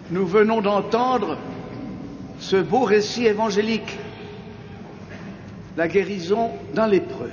Nous venons d'entendre ce beau récit évangélique, la guérison d'un lépreux.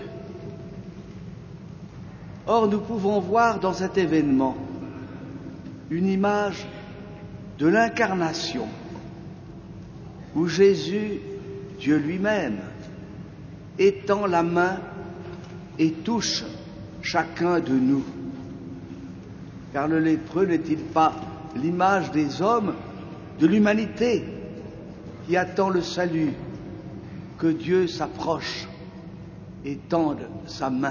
Or, nous pouvons voir dans cet événement une image de l'incarnation, où Jésus, Dieu lui-même, étend la main et touche chacun de nous. Car le lépreux n'est-il pas l'image des hommes, de l'humanité, qui attend le salut, que Dieu s'approche et tende sa main?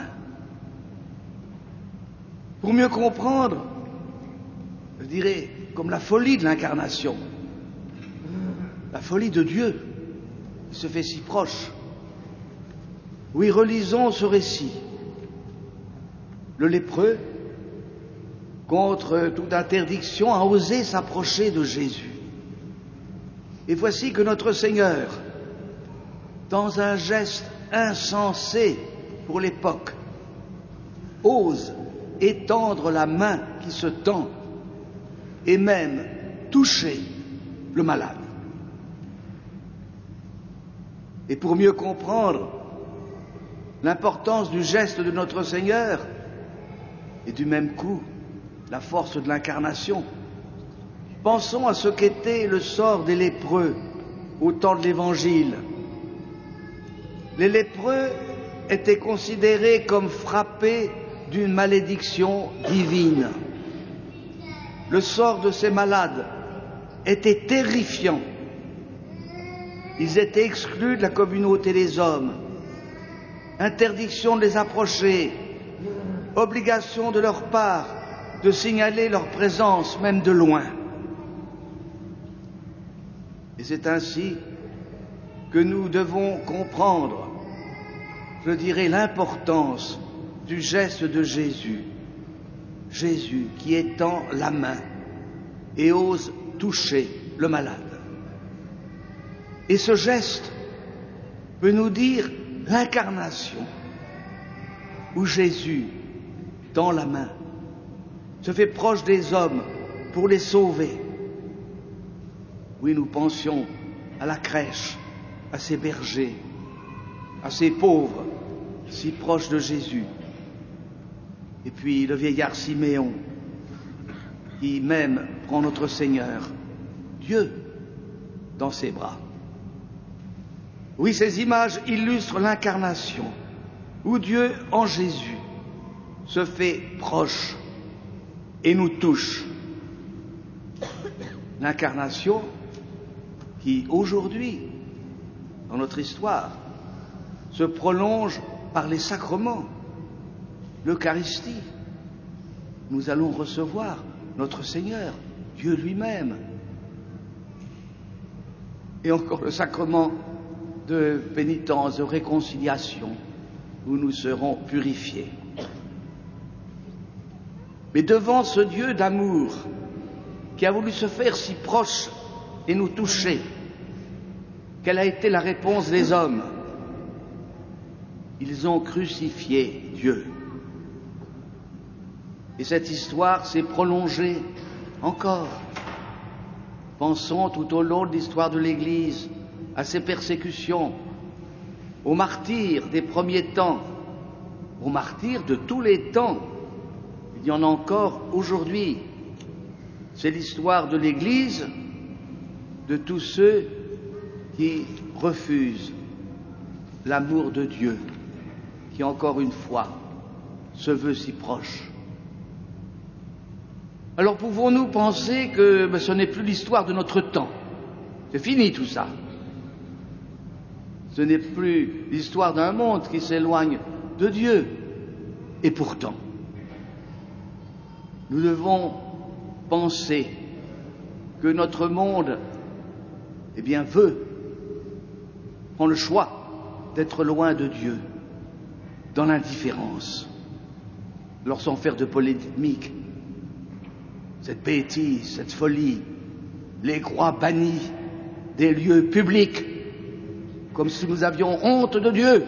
Pour mieux comprendre, je dirais, comme la folie de l'incarnation, la folie de Dieu, qui se fait si proche. Oui, relisons ce récit. Le lépreux, contre toute interdiction, a osé s'approcher de Jésus. Et voici que notre Seigneur, dans un geste insensé pour l'époque, ose étendre la main qui se tend et même toucher le malade. Et pour mieux comprendre l'importance du geste de notre Seigneur et du même coup la force de l'incarnation, pensons à ce qu'était le sort des lépreux au temps de l'Évangile. Les lépreux étaient considérés comme frappés d'une malédiction divine. Le sort de ces malades était terrifiant. Ils étaient exclus de la communauté des hommes. Interdiction de les approcher, obligation de leur part de signaler leur présence, même de loin. Et c'est ainsi que nous devons comprendre, je dirais, l'importance du geste de Jésus. Jésus qui étend la main et ose toucher le malade. Et ce geste peut nous dire l'incarnation, où Jésus tend la main, se fait proche des hommes pour les sauver. Oui, nous pensions à la crèche, à ces bergers, à ces pauvres, si proches de Jésus. Et puis le vieillard Siméon, qui même prend notre Seigneur, Dieu, dans ses bras. Oui, ces images illustrent l'incarnation, où Dieu, en Jésus, se fait proche et nous touche. L'incarnation qui, aujourd'hui, dans notre histoire, se prolonge par les sacrements, l'Eucharistie. Nous allons recevoir notre Seigneur, Dieu lui-même. Et encore le sacrement de pénitence, de réconciliation, où nous serons purifiés. Mais devant ce Dieu d'amour, qui a voulu se faire si proche et nous toucher, quelle a été la réponse des hommes? Ils ont crucifié Dieu. Et cette histoire s'est prolongée encore. Pensons tout au long de l'histoire de l'Église à ces persécutions, aux martyrs des premiers temps, aux martyrs de tous les temps. Il y en a encore aujourd'hui. C'est l'histoire de l'Église, de tous ceux qui refusent l'amour de Dieu, qui encore une fois se veut si proche. Alors pouvons-nous penser que ce n'est plus l'histoire de notre temps? C'est fini tout ça. Ce n'est plus l'histoire d'un monde qui s'éloigne de Dieu. Et pourtant, nous devons penser que notre monde, prend le choix d'être loin de Dieu, dans l'indifférence. Alors sans faire de polémique, cette bêtise, cette folie, les croix bannies des lieux publics, comme si nous avions honte de Dieu.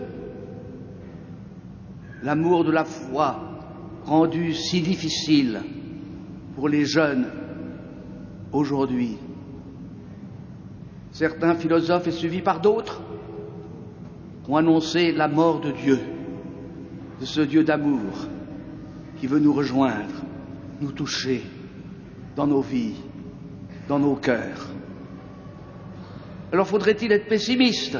L'amour de la foi rendu si difficile pour les jeunes aujourd'hui. Certains philosophes, et suivis par d'autres, ont annoncé la mort de Dieu, de ce Dieu d'amour qui veut nous rejoindre, nous toucher dans nos vies, dans nos cœurs. Alors faudrait-il être pessimiste?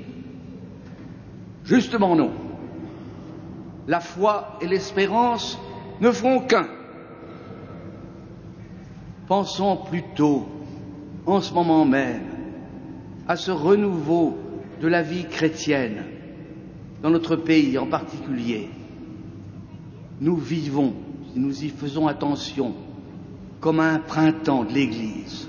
Justement non. La foi et l'espérance ne feront qu'un. Pensons plutôt, en ce moment même, à ce renouveau de la vie chrétienne, dans notre pays en particulier. Nous vivons, si nous y faisons attention, comme un printemps de l'Église.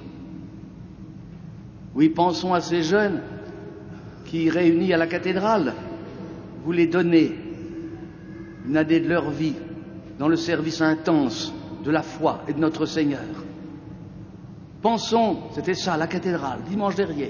Oui, pensons à ces jeunes qui, réunis à la cathédrale, voulaient donner une année de leur vie dans le service intense de la foi et de notre Seigneur. Pensons, c'était ça, la cathédrale, dimanche dernier.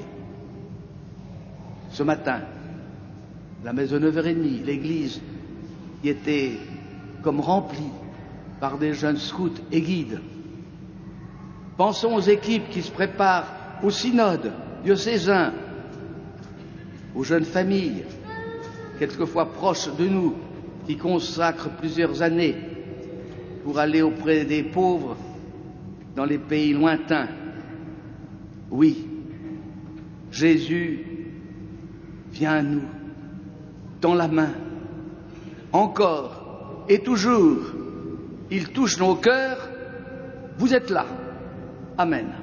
Ce matin, la messe de 9h30, l'église qui était comme remplie par des jeunes scouts et guides. Pensons aux équipes qui se préparent au synode diocésain, aux jeunes familles, quelquefois proches de nous, qui consacrent plusieurs années pour aller auprès des pauvres dans les pays lointains. Oui, Jésus vient à nous, dans la main, encore et toujours. Il touche nos cœurs. Vous êtes là. Amen.